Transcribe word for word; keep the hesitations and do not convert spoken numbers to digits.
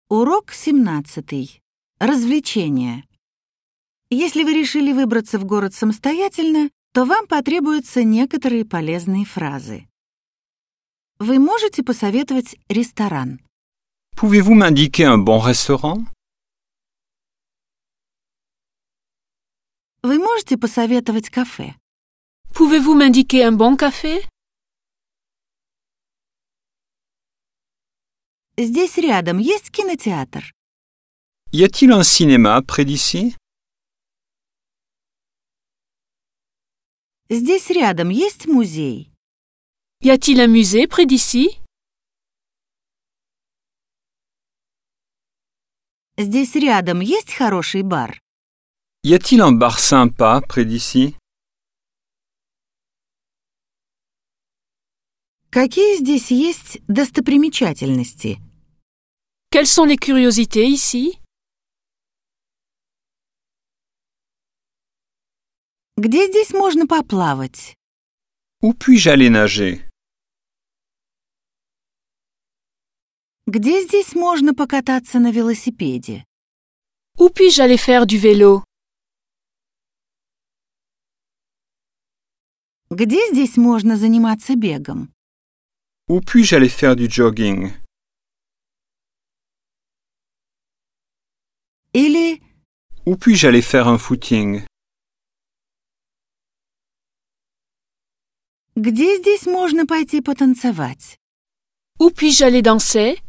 Урок семнадцатый. Развлечения. Если вы решили выбраться в город самостоятельно, то вам потребуются некоторые полезные фразы. Вы можете посоветовать ресторан? Pouvez-vous m'indiquer un bon restaurant? Вы можете посоветовать кафе? Pouvez-vous m'indiquer un bon café? Здесь рядом есть кинотеатр? Y a-t-il un cinéma près d'ici? Здесь рядом есть музей? Y a-t-il un musée près d'ici? Здесь рядом есть хороший бар? Y a-t-il un bar sympa près d'ici? Какие здесь есть достопримечательности? Quelles sont les curiosités ici? Где здесь можно поплавать? Où puis-je aller nager? Где здесь можно покататься на велосипеде? Où puis-je aller faire du vélo? Где здесь можно заниматься бегом? Où puis-je aller faire du jogging? Или Où puis-je aller faire un footing? где здесь можно пойти потанцевать? Où puis-je aller danser?